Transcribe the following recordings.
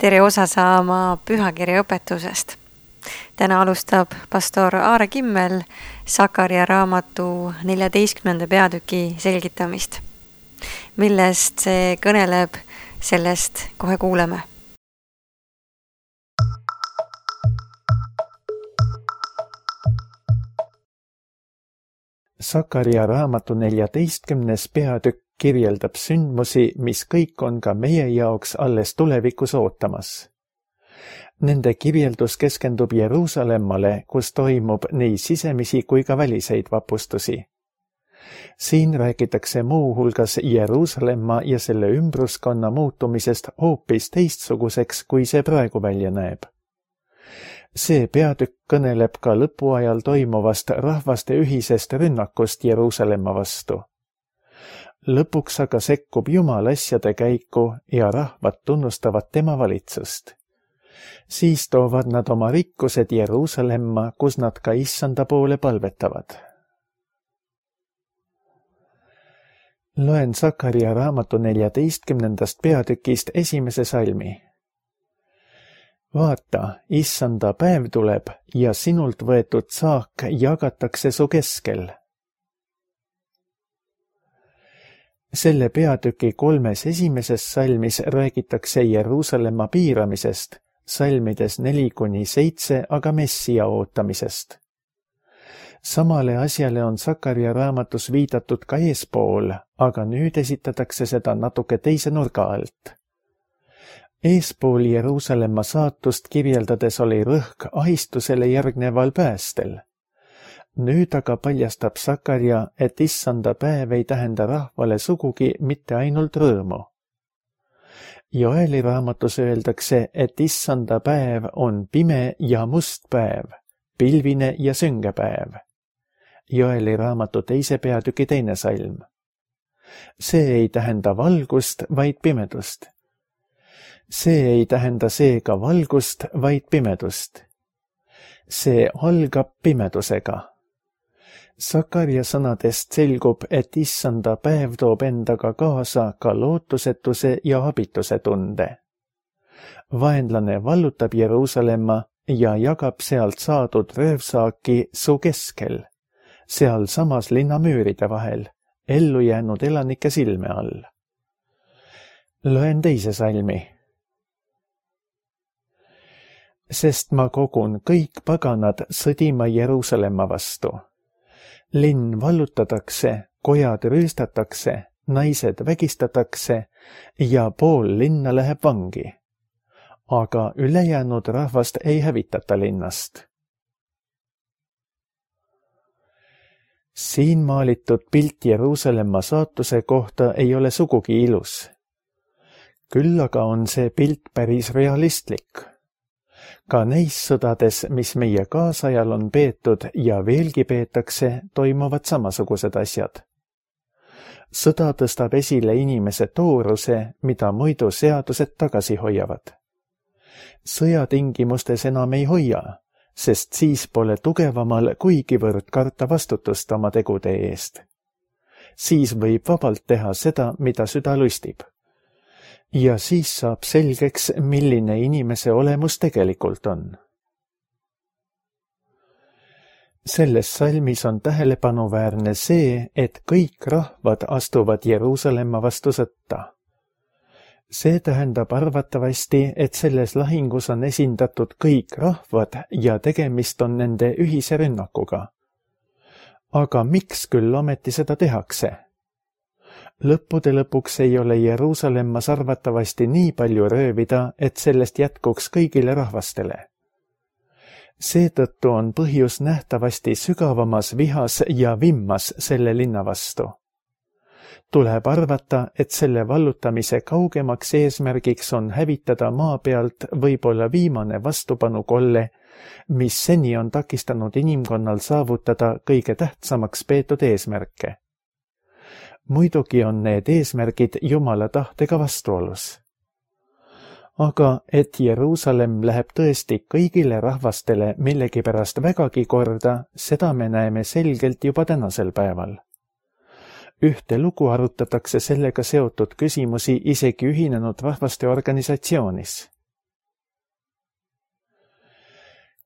tere osa saama pühakirja õpetusest. Täna alustab pastor Aare Kimmel Sakaria raamatu 14. peatüki selgitamist. Millest see kõneleb, sellest kohe kuuleme. Sakaria raamatu 14. peatükk kirjeldab sündmusi, mis kõik on ka meie jaoks alles tulevikus ootamas. Nende kirjeldus keskendub Jeruusalemmale, kus toimub nii sisemisi kui ka väliseid vapustusi. Siin räägitakse muu hulgas Jeruusalemma ja selle ümbruskonna muutumisest hoopis teistsuguseks, kui see praegu välja näeb. See peatükk kõneleb ka lõpuajal toimuvast rahvaste ühisest rünnakust Jeruusalemma vastu. Lõpuks aga sekkub Jumal asjade käiku ja rahvad tunnustavad tema valitsust. Siis toovad nad oma rikkused Jeruusalemma, kus nad ka Issanda poole palvetavad. Loen Sakaria raamatu 14. peatükist esimese salmi. Vaata, Issanda päev tuleb ja sinult võetud saak jagatakse su keskel. Selle peatüki 3. esimeses salmis räägitakse Jeruusalemma piiramisest, salmides 4-7 aga Messia ootamisest. Samale asjale on Sakaria raamatus viidatud ka eespool, aga nüüd esitatakse seda natuke teise nurga alt. Eespool Jeruusalemma saatust kirjeldades oli rõhk ahistusele järgneval päästel. Nüüd aga paljastab Sakaria, et Issanda päev ei tähenda rahvale sugugi mitte ainult rõõmu. Joeli raamatus öeldakse, et Issanda päev on pime ja must päev, pilvine ja sünge päev. Joeli raamatu 2. peatüki 2. salm. See ei tähenda valgust, vaid pimedust. See ei tähenda seega valgust, vaid pimedust. See algab pimedusega. Sakaria sõnadest selgub, et Issanda päev toob endaga kaasa ka lootusetuse ja abituse tunde. Vaenlane vallutab Jeruusalemma ja jagab sealt saadud röövsaaki su keskel, seal samas linnamüüride vahel, ellu jäänud elanike silme all. Loen 2. salmi. Sest ma kogun kõik paganad sõdima Jeruusalemma vastu. Linn vallutatakse, kojad rüüstatakse, naised vägistatakse ja pool linna läheb vangi. Aga ülejäänud rahvast ei hävitata linnast. Siin maalitud pilt Jeruusalemma saatuse kohta ei ole sugugi ilus. Küll aga on see pilt päris realistlik. Ka neis sõdades, mis meie kaasajal on peetud ja veelgi peetakse, toimuvad samasugused asjad. Sõda tõstab esile inimese tooruse, mida muidu seadused tagasi hoiavad. Sõjatingimustes enam ei hoia, sest siis pole tugevamal kuigivõrd karta vastutust oma tegude eest. Siis võib vabalt teha seda, mida süda lustib. Ja siis saab selgeks, milline inimese olemus tegelikult on. Selles salmis on tähelepanuväärne see, et kõik rahvad astuvad Jeruusalemma vastu sõtta. See tähendab arvatavasti, et selles lahingus on esindatud kõik rahvad ja tegemist on nende ühise rünnakuga. Aga miks küll ometi seda tehakse? Lõppude lõpuks ei ole Jeruusalemmas arvatavasti nii palju röövida, et sellest jätkuks kõigile rahvastele. Seetõttu on põhjus nähtavasti sügavamas vihas ja vimmas selle linna vastu. Tuleb arvata, et selle vallutamise kaugemaks eesmärgiks on hävitada maa pealt võib-olla viimane vastupanukolle, mis seni on takistanud inimkonnal saavutada kõige tähtsamaks peetud eesmärke. Muidugi on need eesmärgid Jumala tahtega vastuolus. Aga et Jeruusalemm läheb tõesti kõigile rahvastele millegipärast vägagi korda, seda me näeme selgelt juba tänasel päeval. Ühte lugu arutatakse sellega seotud küsimusi isegi Ühinenud Rahvaste Organisatsioonis.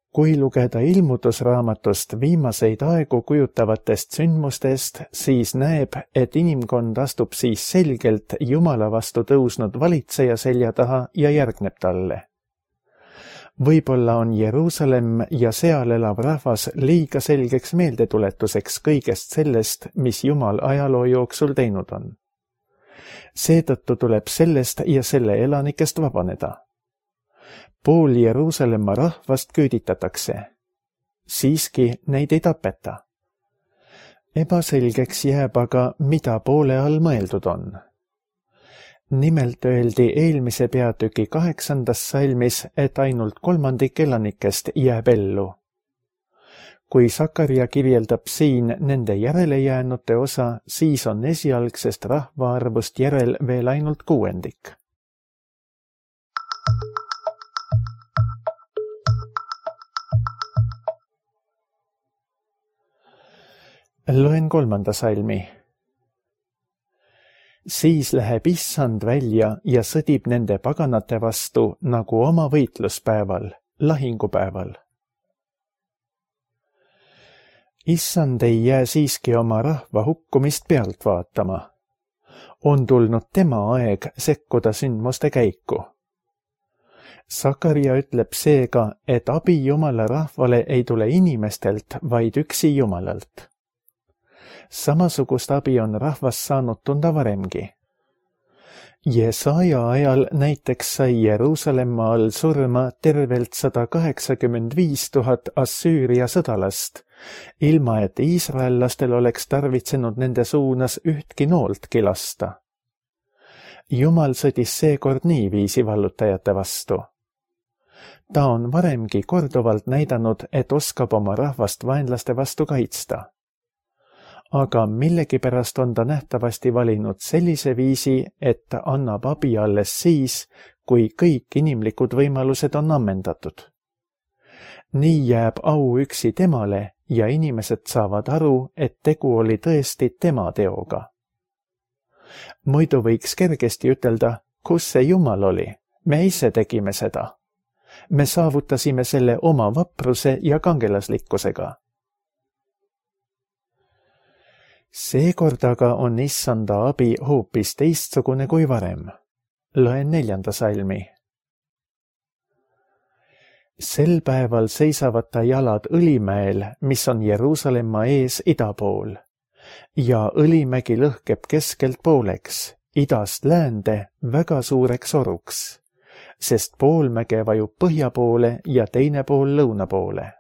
kui lugeda ilmutusraamatust viimaseid aegu kujutavatest sündmustest, siis näeb, et inimkond astub siis selgelt Jumala vastu tõusnud valitseja selja taha ja järgneb talle. Võib-olla on Jeruusalemm ja seal elav rahvas liiga selgeks meeldetuletuseks kõigest sellest, mis Jumal ajaloo jooksul teinud on. Seetõttu tuleb sellest ja selle elanikest vabaneda. Pool Jeruusalemma rahvast küüditatakse. Siiski neid ei tapeta. Ebaselgeks jääb aga, mida poole all mõeldud on. Nimelt öeldi eelmise peatüki 8. salmis, et ainult 1/3 elanikest jääb ellu. Kui Sakaria kirjeldab siin nende järelejäänute osa, siis on esialgsest rahvaarvust järel veel ainult 1/6. Loen 3. salmi. Siis läheb Issand välja ja sõdib nende paganate vastu nagu oma võitluspäeval, lahingupäeval. Issand ei jää siiski oma rahva hukkumist pealt vaatama. On tulnud tema aeg sekkuda sündmuste käiku. Sakaria ütleb seega, et abi Jumala rahvale ei tule inimestelt, vaid üksi Jumalalt. Samasugust abi on rahvas saanud tunda varemgi. Jesaja ajal näiteks sai Jeruusalemma all surma tervelt 185 000 Assüüria sõdalast, ilma et iisraellastel oleks tarvitsenud nende suunas ühtki nooltki lasta. Jumal sõdis seekord niiviisi vallutajate vastu. Ta on varemgi korduvalt näidanud, et oskab oma rahvast vaenlaste vastu kaitsta. Aga millegipärast on ta nähtavasti valinud sellise viisi, et ta annab abi alles siis, kui kõik inimlikud võimalused on ammendatud. Nii jääb au üksi temale ja inimesed saavad aru, et tegu oli tõesti tema teoga. Muidu võiks kergesti ütelda, kus see Jumal oli, me ise tegime seda. Me saavutasime selle oma vapruse ja kangelaslikkusega. Seekord aga on Issanda abi hoopis teistsugune kui varem. Loen 4. salmi. Sel päeval seisavad ta jalad Õlimäel, mis on Jeruusalemma ees ida pool. Ja Õlimägi lõhkeb keskelt pooleks, idast läände väga suureks oruks, sest pool mäge vajub põhja poole ja teine pool lõuna poole.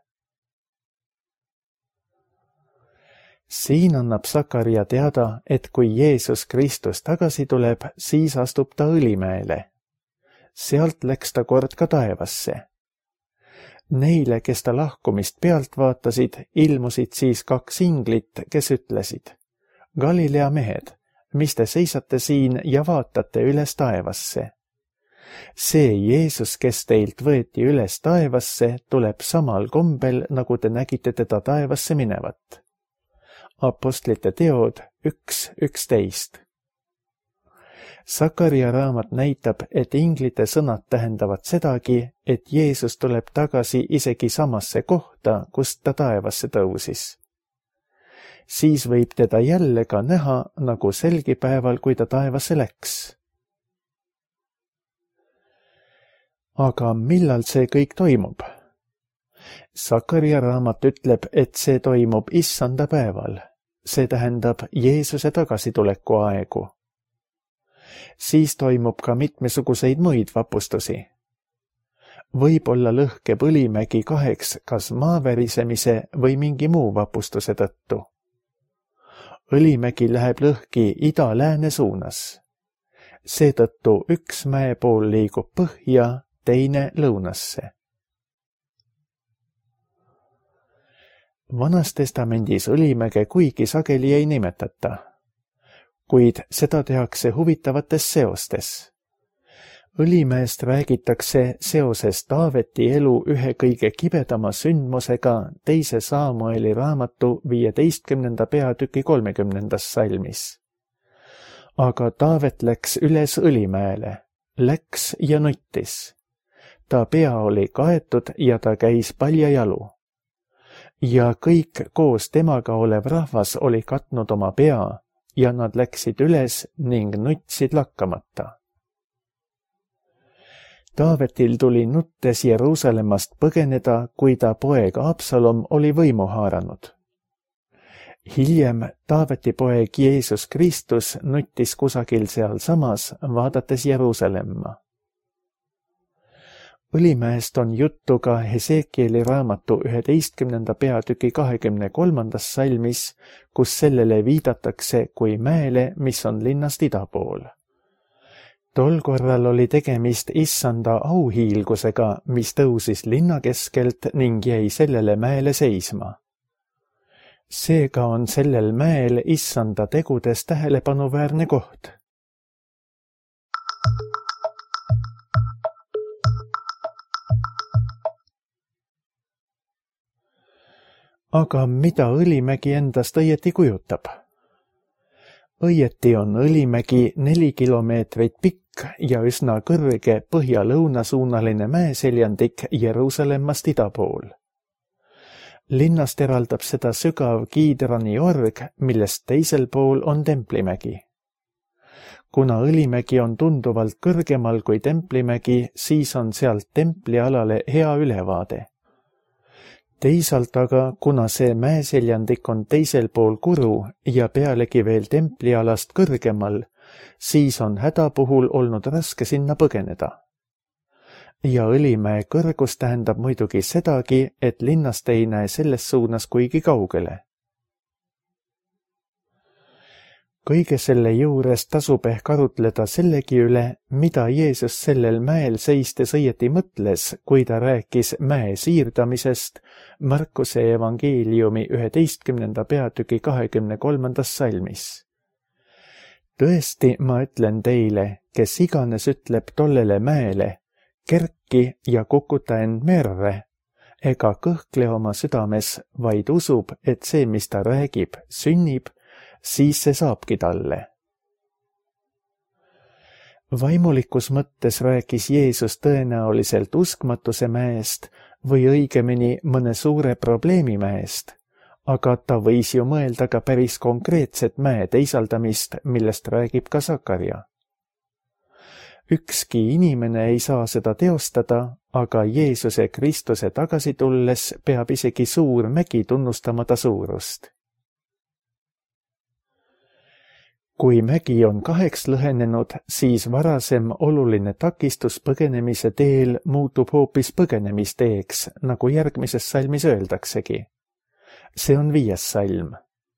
Siin annab Sakaria teada, et kui Jeesus Kristus tagasi tuleb, siis astub ta Õlimäele. Sealt läks ta kord ka taevasse. Neile, kes ta lahkumist pealt vaatasid, ilmusid siis 2 inglit, kes ütlesid: Galilea mehed, mis te seisate siin ja vaatate üles taevasse? See Jeesus, kes teilt võeti üles taevasse, tuleb samal kombel, nagu te nägite teda taevasse minevat. Apostlite teod 1:11. Sakaria raamat näitab, et inglite sõnad tähendavad sedagi, et Jeesus tuleb tagasi isegi samasse kohta, kust ta taevasse tõusis. Siis võib teda jälle ka näha nagu selgi päeval, kui ta taevasse läks. Aga millal see kõik toimub? Sakaria raamat ütleb, et see toimub issanda päeval. See tähendab Jeesuse tagasituleku aegu. Siis toimub ka mitmesuguseid muid vapustusi. Võib-olla lõhkeb Õlimägi 2 kas maavärisemise või mingi muu vapustuse tõttu. Õlimägi läheb lõhki ida-lääne suunas. Seetõttu üks mäepool liigub põhja, teine lõunasse. Vanas testamendis Õlimäge kuigi sageli ei nimetata, kuid seda tehakse huvitavates seostes. Õlimäest räägitakse seoses Taaveti elu ühe kõige kibedama sündmusega 2. Saamueli raamatu 15. peatüki 30. salmis. Aga Taavet läks üles Õlimäele, läks ja nuttis. ta pea oli kaetud ja ta käis paljajalu. Ja kõik koos temaga olev rahvas oli katnud oma pea ja nad läksid üles ning nutsid lakkamata. Taavetil tuli nuttes Jeruusalemmast põgeneda, kui ta poeg Absalom oli võimu haaranud. Hiljem Taaveti poeg Jeesus Kristus nuttis kusagil sealsamas, vaadates Jeruusalemma. Õlimäest on juttu ka Hesekieli raamatu 11. peatüki 23. salmis, kus sellele viidatakse kui mäele, mis on linnast ida pool. Tol korral oli tegemist issanda auhiilgusega, mis tõusis linna keskelt ning jäi sellele mäele seisma. Seega on sellel mäel issanda tegudes tähelepanuväärne koht. Aga mida Õlimägi endast õieti kujutab? Õieti on Õlimägi 4 kilomeetrit pikk ja üsna kõrge põhja-lõunasuunaline mäeseljandik Jeruusalemmast ida pool. Linnast eraldab seda sügav Kiidrani org, millest teisel pool on Templimägi. Kuna Õlimägi on tunduvalt kõrgemal kui Templimägi, siis on sealt templialale hea ülevaade. Teisalt aga, kuna see mäeseljandik on teisel pool Kuru ja pealegi veel templialast kõrgemal, siis on häda puhul olnud raske sinna põgeneda. Ja Õlimäe kõrgus tähendab muidugi sedagi, et linnast ei näe selles suunas kuigi kaugele. Kõige selle juures tasub ehk arutleda sellegi üle, mida Jeesus sellel mäel seistes õieti mõtles, kui ta rääkis mäe siirdamisest Markuse evangeeliumi 11. peatüki 23. salmis. Tõesti, ma ütlen teile, kes iganes ütleb tollele mäele, kerki ja kukuta end merre, ega kõhkle oma südames, vaid usub, et see, mis ta räägib, sünnib, siis see saabki talle. Vaimulikus mõttes rääkis Jeesus tõenäoliselt uskmatuse mäest või õigemini mõne suure probleemi mäest, aga ta võis ju mõelda ka päris konkreetset mäe teisaldamist, millest räägib ka Sakarja. Ükski inimene ei saa seda teostada, aga Jeesuse Kristuse tagasi tulles peab isegi suur mägi tunnustama ta suurust. Kui mägi on 2 lõhenenud, siis varasem oluline takistus põgenemise teel muutub hoopis põgenemisteeks, nagu järgmises salmis öeldaksegi. See on 5. salm.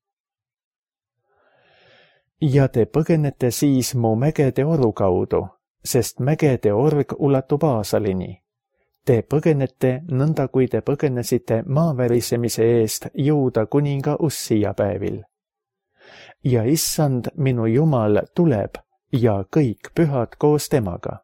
Ja te põgenete siis mu mägede oru kaudu, sest mägede org ulatub Aasalini. Te põgenete nõnda, kui te põgenesite maavärisemise eest Juuda kuninga Ussia päevil. Ja issand, minu Jumal, tuleb ja kõik pühad koos temaga.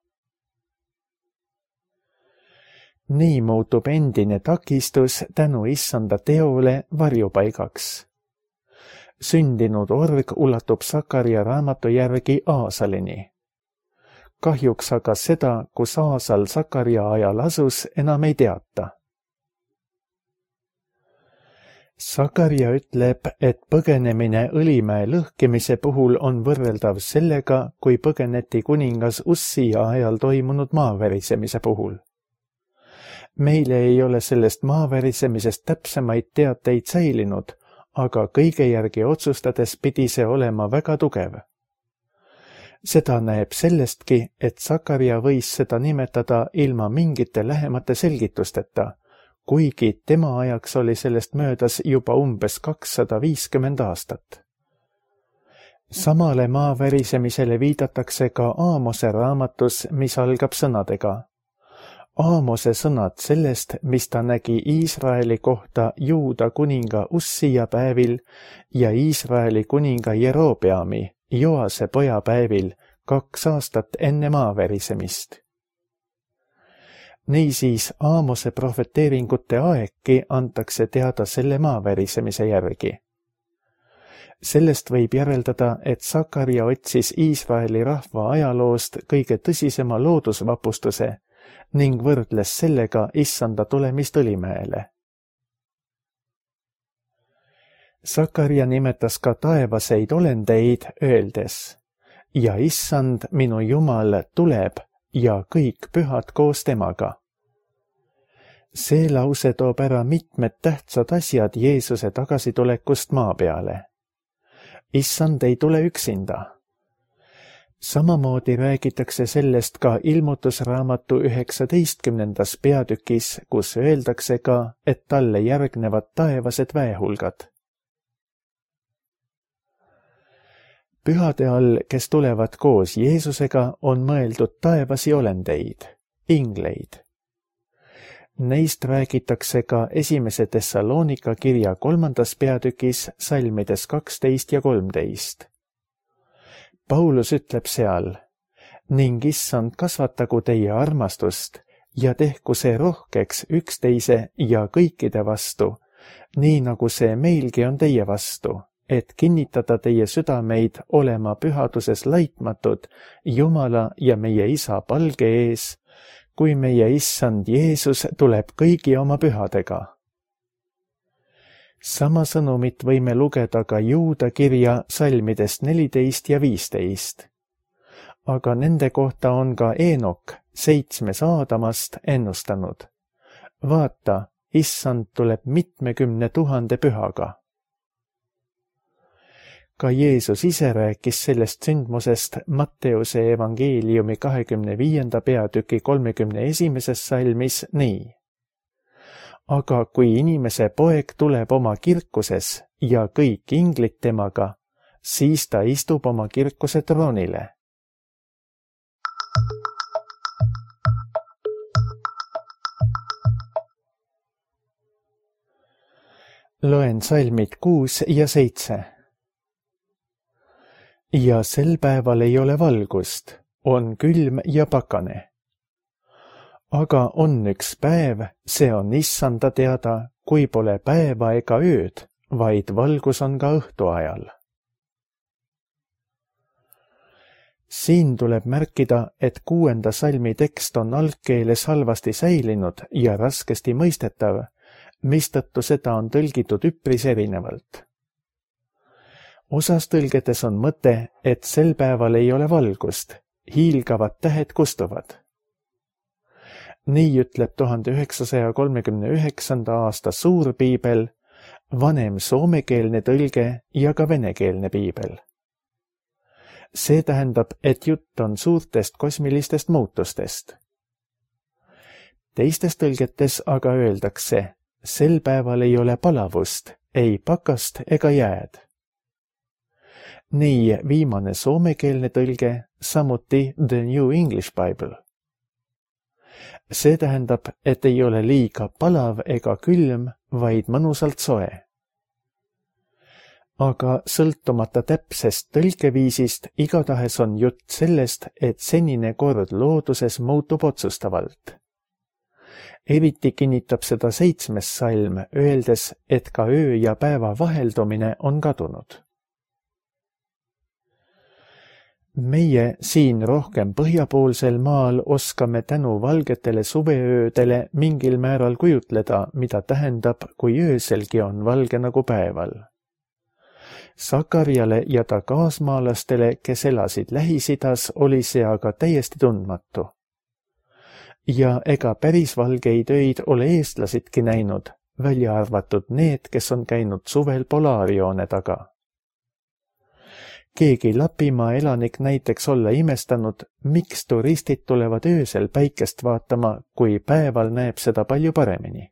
Nii muutub endine takistus tänu issanda teole varjupaigaks. Sündinud org ulatub Sakarja raamatu järgi Aasalini. Kahjuks aga seda, kus Aasal Sakarja ajal asus, enam ei teata. Sakarja ütleb, et põgenemine Õlimäe lõhkemise puhul on võrreldav sellega, kui põgeneti kuningas Ussia ajal toimunud maavärisemise puhul. Meile ei ole sellest maavärisemisest täpsemaid teateid säilinud, aga kõige järgi otsustades pidi see olema väga tugev. Seda näeb sellestki, et Sakarja võis seda nimetada ilma mingite lähemate selgitusteta, kuigi tema ajaks oli sellest möödas juba umbes 250 aastat. Samale maavärisemisele viidatakse ka Aamose raamatus, mis algab sõnadega. Aamose sõnad sellest, mis ta nägi Iisraeli kohta Juuda kuninga Ussia päevil ja Iisraeli kuninga Jerobeami, Joase poja päevil, 2 aastat enne maavärisemist. Niisiis Aamose profeteeringute aegki antakse teada selle maavärisemise järgi. Sellest võib järeldada, et Sakarja otsis Iisraeli rahva ajaloost kõige tõsisema loodusvapustuse, ning võrdles sellega issanda tulemist Õlimäele. Sakarja nimetas ka taevaseid olendeid, öeldes: ja issand, minu Jumal, tuleb ja kõik pühad koos temaga. See lause toob ära mitmed tähtsad asjad Jeesuse tagasitulekust maa peale. Issand ei tule üksinda. Samamoodi räägitakse sellest ka Ilmutusraamatu 19. peatükis, kus öeldakse ka, et talle järgnevad taevased väehulgad. Pühade all, kes tulevad koos Jeesusega, on mõeldud taevasi olendeid, ingleid. Neist räägitakse ka 1. Thessalonika kirja 3. peatükis salmides 12 ja 13. Paulus ütleb seal: ning issand kasvatagu teie armastust ja tehku see rohkeks üksteise ja kõikide vastu, nii nagu see meilgi on teie vastu, et kinnitada teie südameid olema pühaduses laitmatud Jumala ja meie Isa palge ees, kui meie issand Jeesus tuleb kõigi oma pühadega. Sama sõnumit võime lugeda ka Juuda kirja salmidest 14 ja 15. Aga nende kohta on ka Eenok, 7. Aadamast, ennustanud: vaata, issand tuleb 70 000 pühaga. Ka Jeesus ise rääkis sellest sündmusest Matteuse evangeeliumi 25. peatüki 31. salmis nii: aga kui inimese poeg tuleb oma kirkuses ja kõik inglid temaga, siis ta istub oma kirkuse troonile. Loen salmid 6 ja 7. Ja sel päeval ei ole valgust, on külm ja pakane. Aga on üks päev, see on issanda teada, kui pole päeva ega ööd, vaid valgus on ka õhtuajal. Siin tuleb märkida, et 6. salmi tekst on algkeeles halvasti säilinud ja raskesti mõistetav, mistõttu seda on tõlgitud üpris erinevalt. Osas tõlgetes on mõte, et sel päeval ei ole valgust, hiilgavad tähed kustuvad. Nii ütleb 1939. aasta Suurpiibel, vanem soomekeelne tõlge ja ka venekeelne piibel. See tähendab, et jutt on suurtest kosmilistest muutustest. Teistes tõlgetes aga öeldakse, sel päeval ei ole palavust, ei pakast ega jääd. Nii viimane soomekeelne tõlge, samuti The New English Bible. See tähendab, et ei ole liiga palav ega külm, vaid mõnusalt soe. Aga sõltumata täpsest tõlkeviisist, igatahes on jutt sellest, et senine kord looduses muutub otsustavalt. Eriti kinnitab seda 7. salm, öeldes, et ka öö ja päeva vaheldumine on kadunud. Meie siin rohkem põhjapoolsel maal oskame tänu valgetele suveöödele mingil määral kujutleda, mida tähendab, kui ööselgi on valge nagu päeval. Sakarjale ja ta kaasmaalastele, kes elasid Lähis-Idas, oli see aga täiesti tundmatu. Ja ega päris valgeid öid ole eestlasidki näinud, välja arvatud need, kes on käinud suvel polaarjoone taga. Keegi Lapimaa elanik näiteks olla imestanud, miks turistid tulevad öösel päikest vaatama, kui päeval näeb seda palju paremini.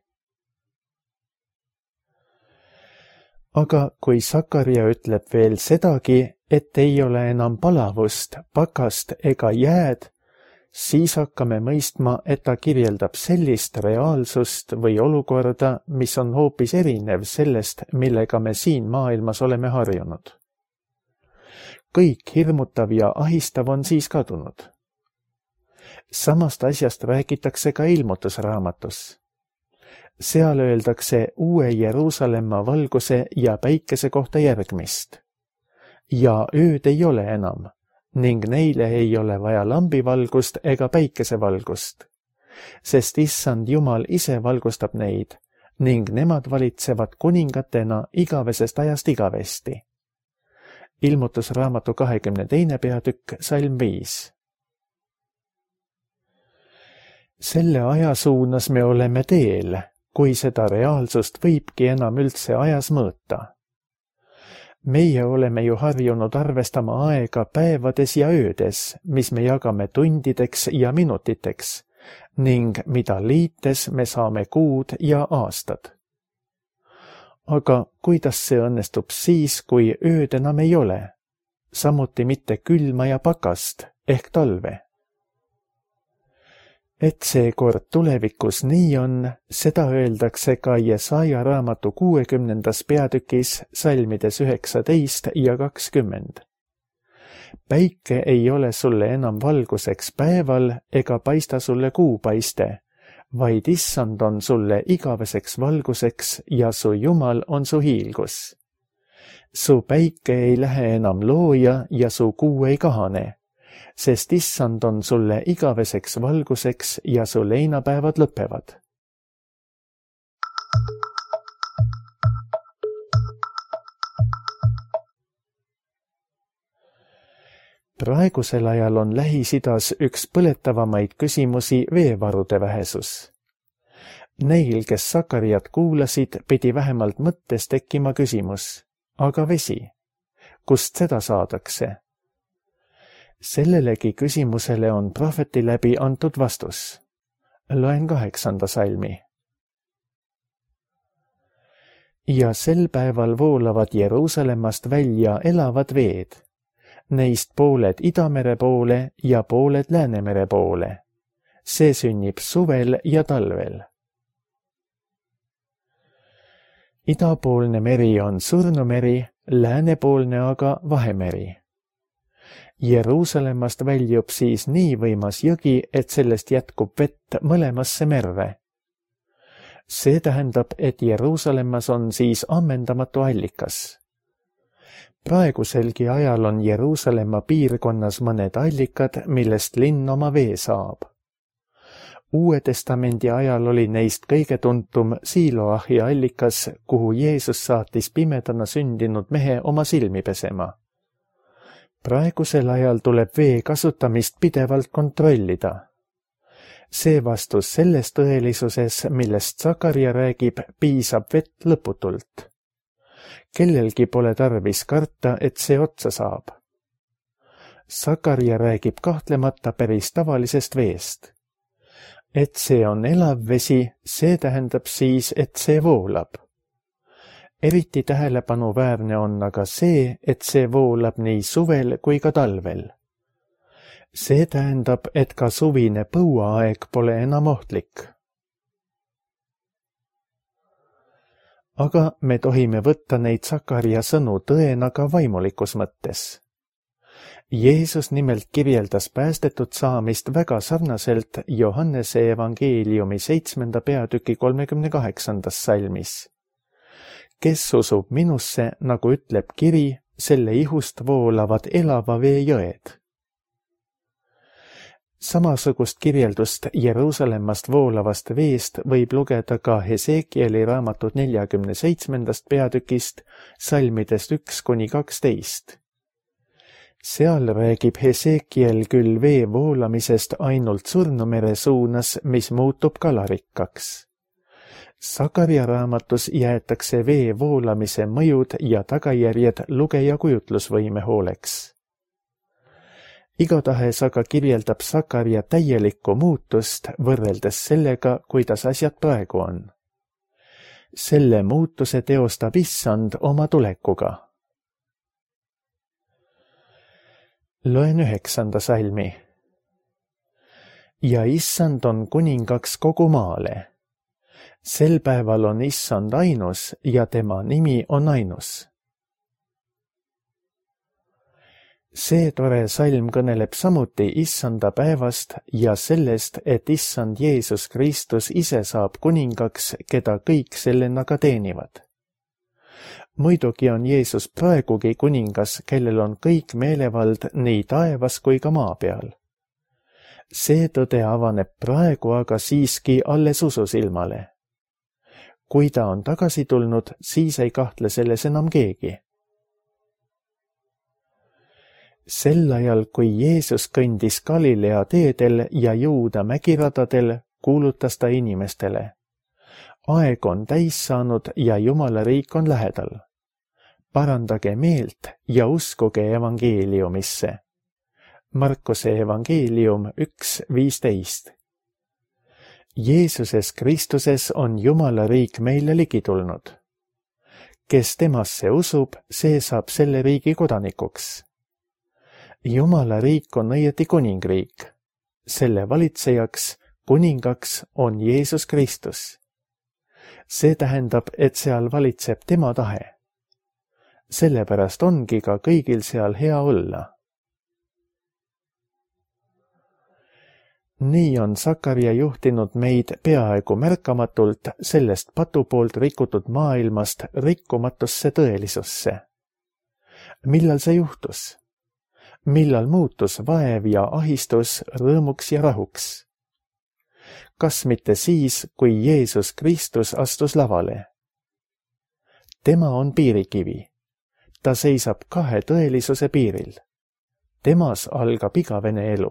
Aga kui Sakarja ütleb veel sedagi, et ei ole enam palavust, pakast ega jääd, siis hakkame mõistma, et ta kirjeldab sellist reaalsust või olukorda, mis on hoopis erinev sellest, millega me siin maailmas oleme harjunud. Kõik hirmutav ja ahistav on siis kadunud. Samast asjast räägitakse ka Ilmutusraamatus. Seal öeldakse Uue Jeruusalemma valguse ja päikese kohta järgmist. Ja ööd ei ole enam, ning neile ei ole vaja lambivalgust ega päikesevalgust. sest issand Jumal ise valgustab neid ning nemad valitsevad kuningatena igavesest ajast igavesti. Ilmutusraamatu 22. peatükk, salm 5. Selle aja suunas me oleme teel, kui seda reaalsust võibki enam üldse ajas mõõta. Meie oleme ju harjunud arvestama aega päevades ja öödes, mis me jagame tundideks ja minutiteks ning mida liites me saame kuud ja aastad. Aga kuidas see õnnestub siis, kui ööd enam ei ole? Samuti mitte külma ja pakast ehk talve. Et see kord tulevikus nii on, seda öeldakse ka Jesaja raamatu 60. peatükis salmides 19 ja 20. Päike ei ole sulle enam valguseks päeval ega paista sulle kuupaiste, vaid issand on sulle igaveseks valguseks ja su Jumal on su hiilgus. Su päike ei lähe enam looja ja su kuu ei kahane, sest issand on sulle igaveseks valguseks ja su leinapäevad lõpevad. Praegusel ajal on Lähis-Idas üks põletavamaid küsimusi veevarude vähesus. Neil, kes Sakariat kuulasid, pidi vähemalt mõttes tekkima küsimus, aga vesi, kust seda saadakse? Sellelegi küsimusele on prohveti läbi antud vastus. Loen 8. salmi. Ja sel päeval voolavad Jeruusalemmast välja elavad veed, neist pooled Idamere poole ja pooled Läänemere poole. See sünnib suvel ja talvel. Idapoolne meri on Surnumeri, läänepoolne aga Vahemeri. Jeruusalemmast väljub siis nii võimas jõgi, et sellest jätkub vett mõlemasse merre. See tähendab, et Jeruusalemmas on siis ammendamatu allikas. Praeguselgi ajal on Jeruusalemma piirkonnas mõned allikad, millest linn oma vee saab. Uue testamendi ajal oli neist kõige tuntum Siloahi allikas, kuhu Jeesus saatis pimedana sündinud mehe oma silmi pesema. Praegusel ajal tuleb vee kasutamist pidevalt kontrollida. Seevastu selles tõelisuses, millest Sakaria räägib, piisab vett lõputult. Kellelgi pole tarvis karta, et see otsa saab. Sakaria räägib kahtlemata päris tavalisest veest. Et see on elav vesi, see tähendab siis, et see voolab. Eriti tähelepanuväärne on aga see, et see voolab nii suvel kui ka talvel. See tähendab, et ka suvine põuaaeg pole enam ohtlik. Aga me tohime võtta neid Sakaria sõnu tõena ka vaimulikus mõttes. Jeesus nimelt kirjeldas päästetud saamist väga sarnaselt Johannese evangeeliumi 7. peatüki 38. salmis. Kes usub minusse, nagu ütleb kiri, selle ihust voolavad elava vee jõed. Samasugust kirjeldust Jeruusalemmast voolavast veest võib lugeda ka Hesekieli raamatut 47. peatükist, salmidest 1–12. Seal räägib Hesekiel küll vee voolamisest ainult Surnumere suunas, mis muutub kalarikkaks. Sakaria raamatus jäetakse vee voolamise mõjud ja tagajärjed lugeja kujutlusvõime hooleks. Igatahes aga kirjeldab Sakaria täielikku muutust võrreldes sellega, kuidas asjad praegu on. Selle muutuse teostab issand oma tulekuga. Loen 9. salmi. Ja issand on kuningaks kogu maale. Sel päeval on issand ainus ja tema nimi on ainus. See tore salm kõneleb samuti issanda päevast ja sellest, et issand Jeesus Kristus ise saab kuningaks, keda kõik sellena ka teenivad. Muidugi on Jeesus praegugi kuningas, kellel on kõik meelevald nii taevas kui ka maa peal. See tõde avaneb praegu aga siiski alles ususilmale. Kui ta on tagasi tulnud, siis ei kahtle selles enam keegi. Sel ajal, kui Jeesus kõndis Galilea teedel ja Juuda mägiradadel, kuulutas ta inimestele. Aeg on täis saanud ja Jumala riik on lähedal. Parandage meelt ja uskuge evangeeliumisse. Markuse evangeelium 1:15. Jeesuses Kristuses on Jumala riik meile ligi tulnud. Kes temasse usub, see saab selle riigi kodanikuks. Jumala riik on õieti kuningriik. Selle valitsejaks, kuningaks on Jeesus Kristus. See tähendab, et seal valitseb tema tahe. Sellepärast ongi ka kõigil seal hea olla. Nii on Sakaria juhtinud meid peaaegu märkamatult sellest patu poolt rikutud maailmast rikkumatusse tõelisusse. Millal see juhtus? Millal muutus vaev ja ahistus rõõmuks ja rahuks? Kas mitte siis, kui Jeesus Kristus astus lavale? Tema on piirikivi. Ta seisab kahe tõelisuse piiril. Temas algab igavene elu.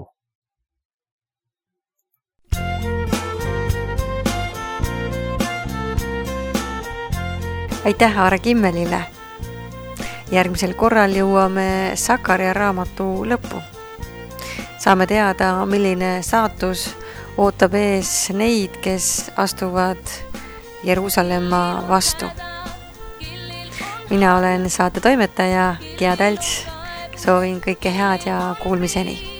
Aitäh Aare Kimmelile! Järgmisel korral jõuame Sakaria raamatu lõppu. Saame teada, milline saatus ootab ees neid, kes astuvad Jeruusalemma vastu. Mina olen saate toimetaja Gea Talts. Soovin kõike head ja kuulmiseni!